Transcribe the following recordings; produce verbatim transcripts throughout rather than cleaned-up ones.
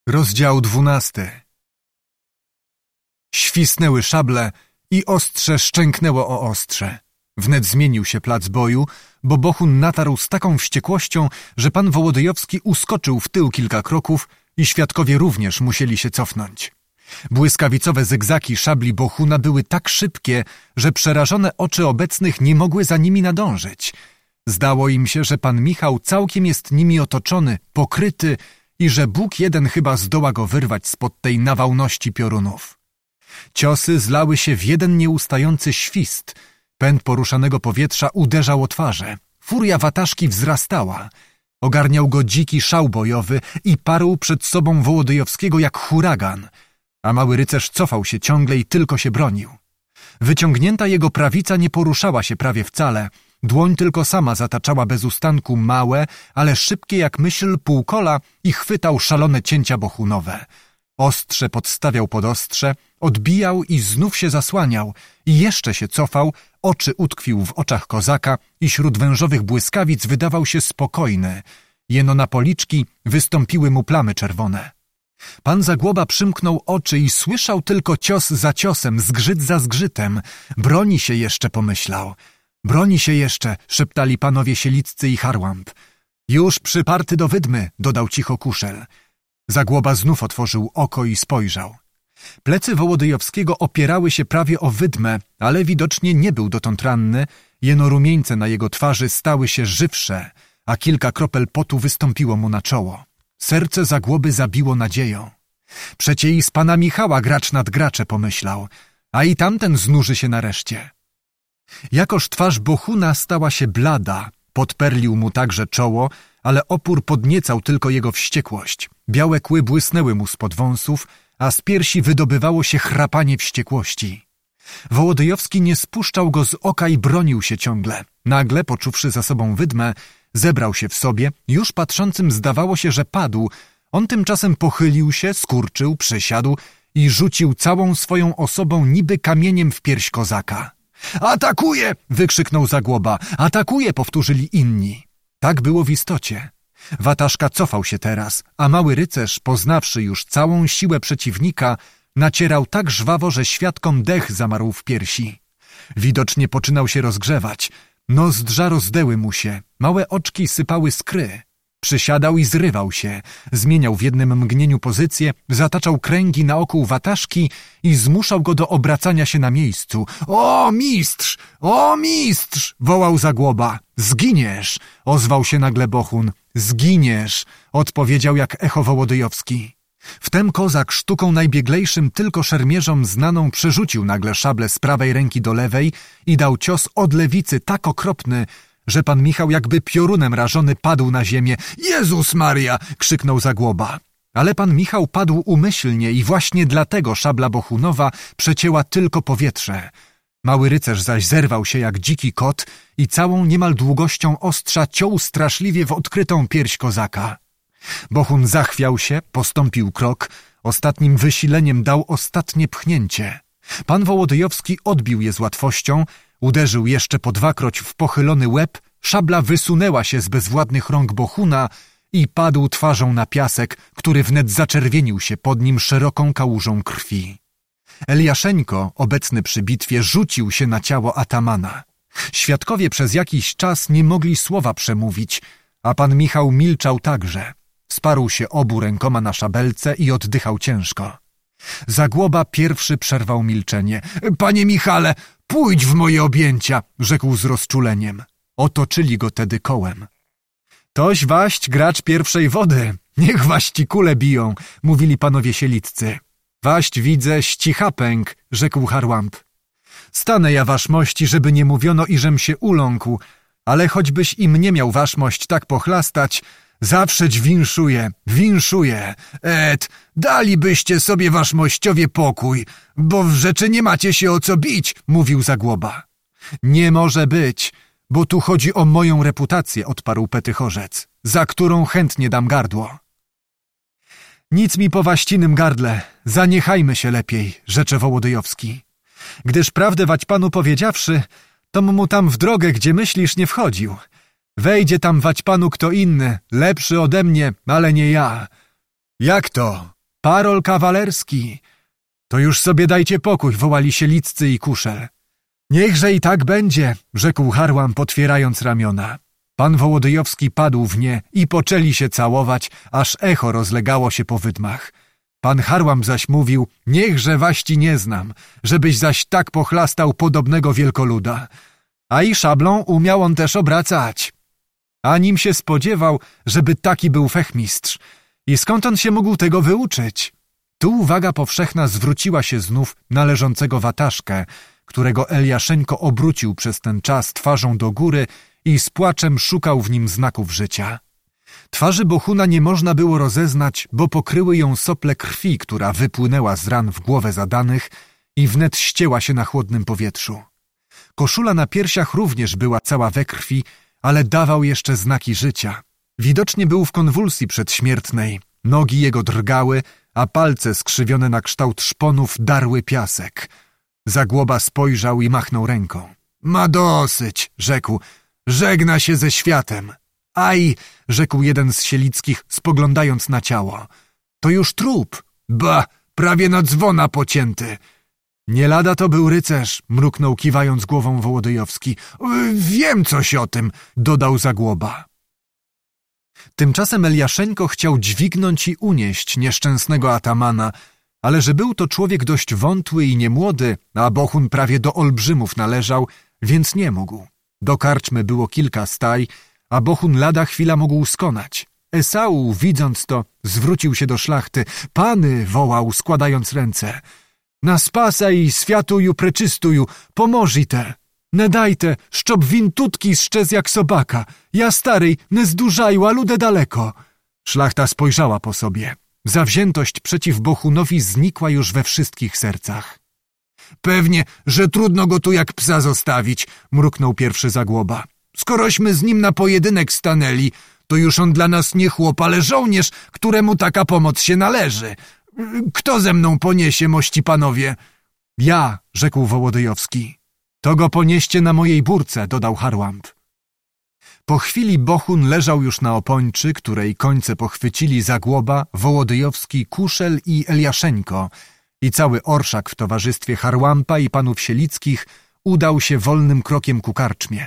Rozdział dwunasty. Świsnęły szable i ostrze szczęknęło o ostrze. Wnet zmienił się plac boju, bo Bohun natarł z taką wściekłością, że pan Wołodyjowski uskoczył w tył kilka kroków i świadkowie również musieli się cofnąć. Błyskawicowe zygzaki szabli Bohuna były tak szybkie, że przerażone oczy obecnych nie mogły za nimi nadążyć. Zdało im się, że pan Michał całkiem jest nimi otoczony, pokryty i że Bóg jeden chyba zdoła go wyrwać spod tej nawałności piorunów. Ciosy zlały się w jeden nieustający świst. Pęd poruszanego powietrza uderzał o twarze. Furia wataszki wzrastała. Ogarniał go dziki szał bojowy i parł przed sobą Wołodyjowskiego jak huragan, a mały rycerz cofał się ciągle i tylko się bronił. Wyciągnięta jego prawica nie poruszała się prawie wcale. Dłoń tylko sama zataczała bez ustanku małe, ale szybkie jak myśl półkola i chwytał szalone cięcia bohunowe. Ostrze podstawiał pod ostrze, odbijał i znów się zasłaniał i jeszcze się cofał, oczy utkwił w oczach kozaka i śród wężowych błyskawic wydawał się spokojny. Jeno na policzki wystąpiły mu plamy czerwone. Pan Zagłoba przymknął oczy i słyszał tylko cios za ciosem, zgrzyt za zgrzytem. Broni się jeszcze, pomyślał. Broni się jeszcze, szeptali panowie Sieliccy i Harłamb. Już przyparty do wydmy, dodał cicho Kuszel. Zagłoba znów otworzył oko i spojrzał. Plecy Wołodyjowskiego opierały się prawie o wydmę, ale widocznie nie był dotąd ranny, jeno rumieńce na jego twarzy stały się żywsze, a kilka kropel potu wystąpiło mu na czoło. Serce Zagłoby zabiło nadzieją. Przecie i z pana Michała gracz nad gracze, pomyślał, a i tamten znuży się nareszcie. Jakoż twarz Bohuna stała się blada, podperlił mu także czoło, ale opór podniecał tylko jego wściekłość. Białe kły błysnęły mu spod wąsów, a z piersi wydobywało się chrapanie wściekłości. Wołodyjowski nie spuszczał go z oka i bronił się ciągle. Nagle, poczuwszy za sobą wydmę, zebrał się w sobie, już patrzącym zdawało się, że padł. On tymczasem pochylił się, skurczył, przysiadł i rzucił całą swoją osobą niby kamieniem w pierś kozaka. Atakuje! Wykrzyknął Zagłoba. Atakuje! Powtórzyli inni. Tak było w istocie. Wataszka cofał się teraz, a mały rycerz, poznawszy już całą siłę przeciwnika, nacierał tak żwawo, że świadkom dech zamarł w piersi. Widocznie poczynał się rozgrzewać. Nozdrza rozdeły mu się, małe oczki sypały skry. Przysiadał i zrywał się, zmieniał w jednym mgnieniu pozycję, zataczał kręgi naokół wataszki i zmuszał go do obracania się na miejscu. O, mistrz! O, mistrz! Wołał Zagłoba. Zginiesz! Ozwał się nagle Bohun. Zginiesz! Odpowiedział jak echo Wołodyjowski. Wtem kozak sztuką najbieglejszym tylko szermierzom znaną przerzucił nagle szablę z prawej ręki do lewej i dał cios od lewicy tak okropny, że pan Michał jakby piorunem rażony padł na ziemię. Jezus Maria! Krzyknął Zagłoba. Ale pan Michał padł umyślnie i właśnie dlatego szabla Bohunowa przecięła tylko powietrze. Mały rycerz zaś zerwał się jak dziki kot i całą niemal długością ostrza ciął straszliwie w odkrytą pierś kozaka. Bohun zachwiał się, postąpił krok, ostatnim wysileniem dał ostatnie pchnięcie. Pan Wołodyjowski odbił je z łatwością, uderzył jeszcze po dwakroć w pochylony łeb, szabla wysunęła się z bezwładnych rąk Bohuna i padł twarzą na piasek, który wnet zaczerwienił się pod nim szeroką kałużą krwi. Eliaszeńko, obecny przy bitwie, rzucił się na ciało atamana. Świadkowie przez jakiś czas nie mogli słowa przemówić, a pan Michał milczał także. Sparł się obu rękoma na szabelce i oddychał ciężko. Zagłoba pierwszy przerwał milczenie. Panie Michale, pójdź w moje objęcia, rzekł z rozczuleniem. Otoczyli go tedy kołem. Toś waść gracz pierwszej wody, niech waści kule biją, mówili panowie Sieliccy. Waść widzę ścicha pęk, rzekł Harłamb. Stanę ja waszmości, żeby nie mówiono i żem się uląkł, ale choćbyś im nie miał waszmość tak pochlastać, zawszeć winszuję, winszuję. Et, dalibyście sobie waszmościowie pokój, bo w rzeczy nie macie się o co bić, mówił Zagłoba. Nie może być, bo tu chodzi o moją reputację, odparł Petychorzec, za którą chętnie dam gardło. Nic mi po waścinym gardle, zaniechajmy się lepiej, rzecze Wołodyjowski. Gdyż prawdę wać panu powiedziawszy, tom mu tam w drogę, gdzie myślisz, nie wchodził. Wejdzie tam wać panu kto inny, lepszy ode mnie, ale nie ja. Jak to? Parol kawalerski. To już sobie dajcie pokój, wołali Sieliccy i Kuszel. Niechże i tak będzie, rzekł Harłam, potwierając ramiona. Pan Wołodyjowski padł w nie i poczęli się całować, aż echo rozlegało się po wydmach. Pan Harłam zaś mówił, niechże waści nie znam, żebyś zaś tak pochlastał podobnego wielkoluda. A i szablą umiał on też obracać. A nim się spodziewał, żeby taki był fechmistrz. I skąd on się mógł tego wyuczyć? Tu uwaga powszechna zwróciła się znów na leżącego Wataszkę, którego Eliaszeńko obrócił przez ten czas twarzą do góry i z płaczem szukał w nim znaków życia. Twarzy Bohuna nie można było rozeznać, bo pokryły ją sople krwi, która wypłynęła z ran w głowę zadanych i wnet ścięła się na chłodnym powietrzu. Koszula na piersiach również była cała we krwi, ale dawał jeszcze znaki życia. Widocznie był w konwulsji przedśmiertnej, nogi jego drgały, a palce skrzywione na kształt szponów darły piasek. Zagłoba spojrzał i machnął ręką. Ma dosyć, rzekł, żegna się ze światem. Aj, rzekł jeden z Sielickich, spoglądając na ciało. To już trup. Ba, prawie na dzwona pocięty. Nie lada to był rycerz, mruknął kiwając głową Wołodyjowski. Wiem coś o tym, dodał Zagłoba. Tymczasem Eliaszeńko chciał dźwignąć i unieść nieszczęsnego atamana, ale że był to człowiek dość wątły i niemłody, a Bohun prawie do olbrzymów należał, więc nie mógł. Do karczmy było kilka staj, a Bohun lada chwila mógł skonać. Esau, widząc to, zwrócił się do szlachty. Pany, wołał, składając ręce. Na spasa i światuju preczystuju, pomożite. Ne dajte, szczop wintutki szczez jak sobaka. Ja starej, ne zdużaju, a ludę daleko. Szlachta spojrzała po sobie. Zawziętość przeciw Bohunowi znikła już we wszystkich sercach. Pewnie, że trudno go tu jak psa zostawić, mruknął pierwszy Zagłoba. Skorośmy z nim na pojedynek stanęli, to już on dla nas nie chłop, ale żołnierz, któremu taka pomoc się należy. Kto ze mną poniesie, mości panowie? Ja, rzekł Wołodyjowski. To go ponieście na mojej burce, dodał Harłamb. Po chwili Bohun leżał już na opończy, której końce pochwycili Zagłoba, Wołodyjowski, Kuszel i Eliaszeńko i cały orszak w towarzystwie Harłampa i panów Sielickich udał się wolnym krokiem ku karczmie.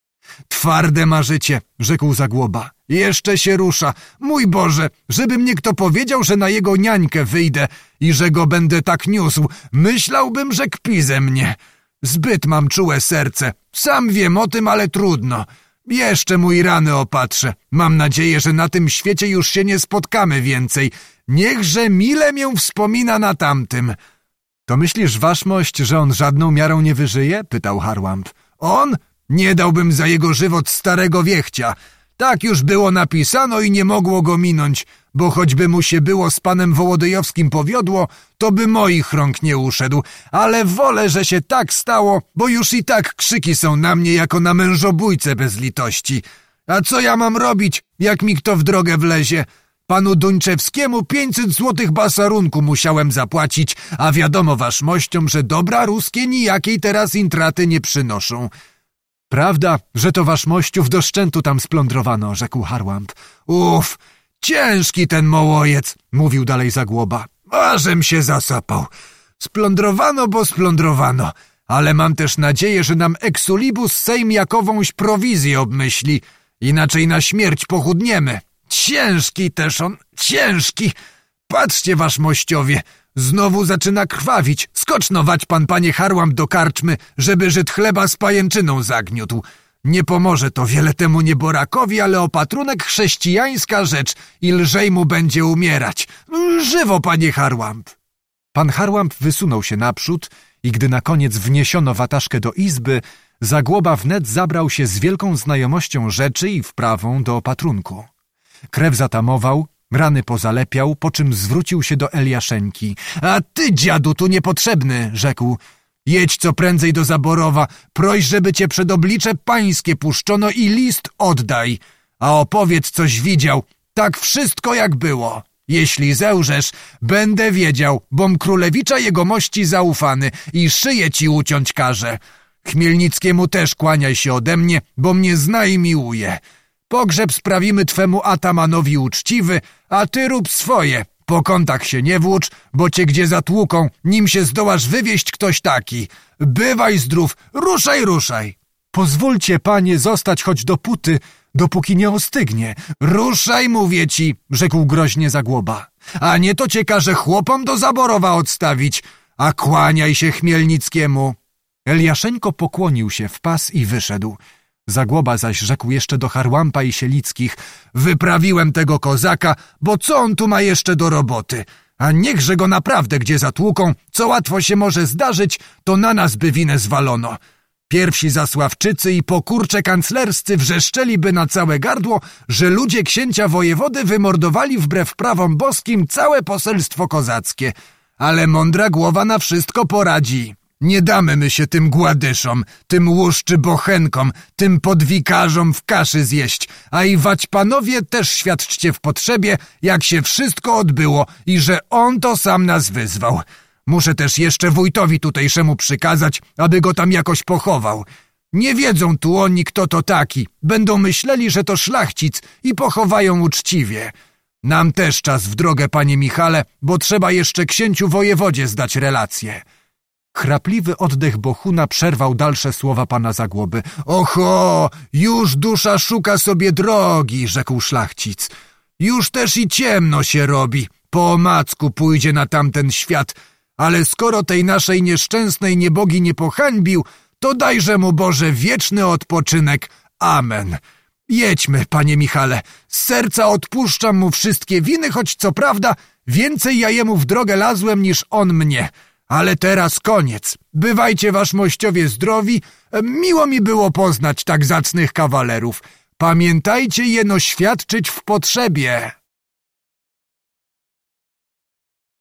Twarde ma życie, rzekł Zagłoba. Jeszcze się rusza. Mój Boże, żeby mnie kto powiedział, że na jego niańkę wyjdę i że go będę tak niósł, myślałbym, że kpi ze mnie. Zbyt mam czułe serce. Sam wiem o tym, ale trudno. Jeszcze mój rany opatrzę. Mam nadzieję, że na tym świecie już się nie spotkamy więcej. Niechże mile mię wspomina na tamtym. To myślisz, waszmość, że on żadną miarą nie wyżyje? Pytał Harłamb. On? Nie dałbym za jego żywot starego wiechcia. Tak już było napisano i nie mogło go minąć, bo choćby mu się było z panem Wołodyjowskim powiodło, to by moich rąk nie uszedł, ale wolę, że się tak stało, bo już i tak krzyki są na mnie jako na mężobójcę bez litości. A co ja mam robić, jak mi kto w drogę wlezie? Panu Duńczewskiemu pięćset złotych basarunku musiałem zapłacić, a wiadomo waszmościom, że dobra ruskie nijakiej teraz intraty nie przynoszą. Prawda, że to waszmościów do szczętu tam splądrowano, rzekł Harłamb. Uf, ciężki ten mołojec, mówił dalej Zagłoba. Ażem się zasapał. Splądrowano, bo splądrowano, ale mam też nadzieję, że nam Exulibus Sejm jakowąś prowizję obmyśli, inaczej na śmierć pochudniemy. Ciężki też on, ciężki. Patrzcie, waszmościowie, znowu zaczyna krwawić. Skocznować pan, panie Harłamb, do karczmy, żeby Żyd chleba z pajęczyną zagniótł. Nie pomoże to wiele temu nieborakowi, ale opatrunek chrześcijańska rzecz i lżej mu będzie umierać. Żywo, panie Harłamb. Pan Harłamb wysunął się naprzód i gdy na koniec wniesiono Wataszkę do izby, Zagłoba wnet zabrał się z wielką znajomością rzeczy i wprawą do opatrunku. Krew zatamował, rany pozalepiał, po czym zwrócił się do Eliaszeńki. A ty, dziadu, tu niepotrzebny, rzekł. Jedź co prędzej do Zaborowa, proś, żeby cię przed oblicze pańskie puszczono i list oddaj, a opowiedz, coś widział, tak wszystko jak było. Jeśli zełżesz, będę wiedział, bom królewicza jegomości zaufany i szyję ci uciąć każę. Chmielnickiemu też kłaniaj się ode mnie, bo mnie zna i miłuje. Pogrzeb sprawimy twemu atamanowi uczciwy, a ty rób swoje, Po kątach się nie włócz, bo cię gdzie zatłuką, nim się zdołasz wywieźć ktoś taki. Bywaj zdrów, ruszaj, ruszaj. Pozwólcie, panie, zostać choć dopóty, dopóki nie ostygnie. Ruszaj, mówię ci, rzekł groźnie Zagłoba. A nie to cię każe chłopom do Zaborowa odstawić, a kłaniaj się Chmielnickiemu. Eliaszeńko pokłonił się w pas i wyszedł. Zagłoba zaś rzekł jeszcze do Harłampa i Sielickich: wyprawiłem tego kozaka, bo co on tu ma jeszcze do roboty? A niechże go naprawdę gdzie zatłuką, co łatwo się może zdarzyć, to na nas by winę zwalono. Pierwsi Zasławczycy i pokurcze kanclerscy wrzeszczeliby na całe gardło, że ludzie księcia wojewody wymordowali wbrew prawom boskim całe poselstwo kozackie. Ale mądra głowa na wszystko poradzi. Nie damy my się tym gładyszom, tym łuszczy bochenkom, tym podwikarzom w kaszy zjeść, a i waćpanowie też świadczcie w potrzebie, jak się wszystko odbyło i że on to sam nas wyzwał. Muszę też jeszcze wójtowi tutejszemu przykazać, aby go tam jakoś pochował. Nie wiedzą tu oni, kto to taki. Będą myśleli, że to szlachcic i pochowają uczciwie. Nam też czas w drogę, panie Michale, bo trzeba jeszcze księciu wojewodzie zdać relację. Chrapliwy oddech Bohuna przerwał dalsze słowa pana Zagłoby. Oho, już dusza szuka sobie drogi, rzekł szlachcic. Już też i ciemno się robi. Po omacku pójdzie na tamten świat. Ale skoro tej naszej nieszczęsnej niebogi nie pohańbił, to dajże mu Boże wieczny odpoczynek. Amen. Jedźmy, panie Michale. Z serca odpuszczam mu wszystkie winy, choć co prawda więcej ja jemu w drogę lazłem niż on mnie. Ale teraz koniec. Bywajcie wasz mościowie zdrowi. Miło mi było poznać tak zacnych kawalerów. Pamiętajcie jeno świadczyć w potrzebie.